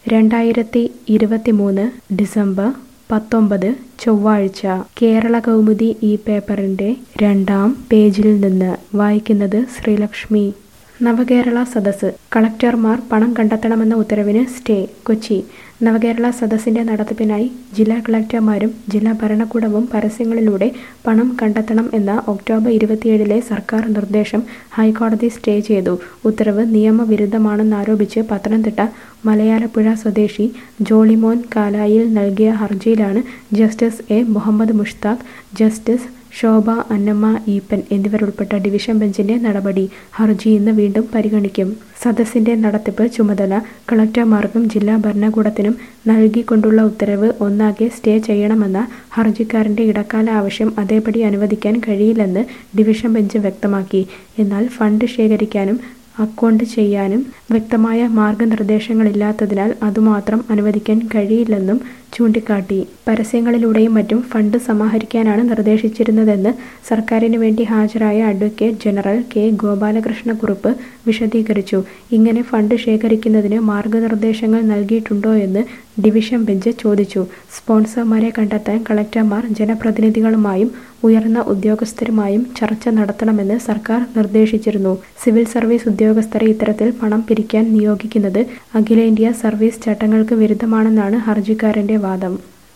2023 December 19 ചൊവ്വാഴ്ച കേരള കൗമുദി ഈ പേപ്പറിന്റെ 2-ാം പേജിൽ നിന്ന് വായിക്കുന്നത് ശ്രീലക്ഷ്മി. നവകേരള സദസ്സ് കളക്ടർമാർ പണം കണ്ടെത്തണമെന്ന ഉത്തരവിന് സ്റ്റേ. കൊച്ചി. നവകേരള സദസ്സിന്റെ നടത്തിപ്പിനായി ജില്ലാ കളക്ടർമാരും ജില്ലാ ഭരണകൂടവും പരസ്യങ്ങളിലൂടെ പണം കണ്ടെത്തണം എന്ന ഒക്ടോബർ 27-ലെ സർക്കാർ നിർദ്ദേശം ഹൈക്കോടതി സ്റ്റേ ചെയ്തു. ഉത്തരവ് നിയമവിരുദ്ധമാണെന്നാരോപിച്ച് പത്തനംതിട്ട മലയാലപ്പുഴ സ്വദേശി ജോളിമോൻ കാലായിൽ നൽകിയ ഹർജിയിലാണ് justice A. Muhammad Mushtaq, justice Shobha Annamma Eapen എന്നിവരുൾപ്പെട്ട ഡിവിഷൻ ബെഞ്ചിന്റെ നടപടി. ഹർജി ഇന്ന് വീണ്ടും പരിഗണിക്കും. സദസ്സിന്റെ നടത്തിപ്പ് ചുമതല കളക്ടർമാർക്കും ജില്ലാ ഭരണകൂടത്തിനും നൽകിക്കൊണ്ടുള്ള ഉത്തരവ് ഒന്നാകെ സ്റ്റേ ചെയ്യണമെന്ന ഹർജിക്കാരന്റെ ഇടക്കാല ആവശ്യം അതേപടി അനുവദിക്കാൻ കഴിയില്ലെന്ന് ഡിവിഷൻ ബെഞ്ച് വ്യക്തമാക്കി. എന്നാൽ ഫണ്ട് ശേഖരിക്കാനും അക്കൗണ്ട് ചെയ്യാനും വ്യക്തമായ മാർഗനിർദ്ദേശങ്ങളില്ലാത്തതിനാൽ അതുമാത്രം അനുവദിക്കാൻ കഴിയില്ലെന്നും ചൂണ്ടിക്കാട്ടി. പരസ്യങ്ങളിലൂടെയും മറ്റും ഫണ്ട് സമാഹരിക്കാനാണ് നിർദ്ദേശിച്ചിരുന്നതെന്ന് സർക്കാരിനു വേണ്ടി ഹാജരായ അഡ്വക്കേറ്റ് ജനറൽ കെ. ഗോപാലകൃഷ്ണക്കുറുപ്പ് വിശദീകരിച്ചു. ഇങ്ങനെ ഫണ്ട് ശേഖരിക്കുന്നതിന് മാർഗനിർദ്ദേശങ്ങൾ നൽകിയിട്ടുണ്ടോ എന്ന് ഡിവിഷൻ ബെഞ്ച് ചോദിച്ചു. സ്പോൺസർമാരെ കണ്ടെത്താൻ കളക്ടർമാർ ജനപ്രതിനിധികളുമായും ഉയർന്ന ഉദ്യോഗസ്ഥരുമായും ചർച്ച നടത്തണമെന്ന് സർക്കാർ നിർദ്ദേശിച്ചിരുന്നു. സിവിൽ സർവീസ് ഉദ്യോഗസ്ഥരെ ഇത്തരത്തിൽ പണം പിരിക്കാൻ നിയോഗിക്കുന്നത് അഖിലേന്ത്യാ സർവീസ് ചട്ടങ്ങൾക്ക് വിരുദ്ധമാണെന്നാണ് ഹർജിക്കാരന്റെ വാദം.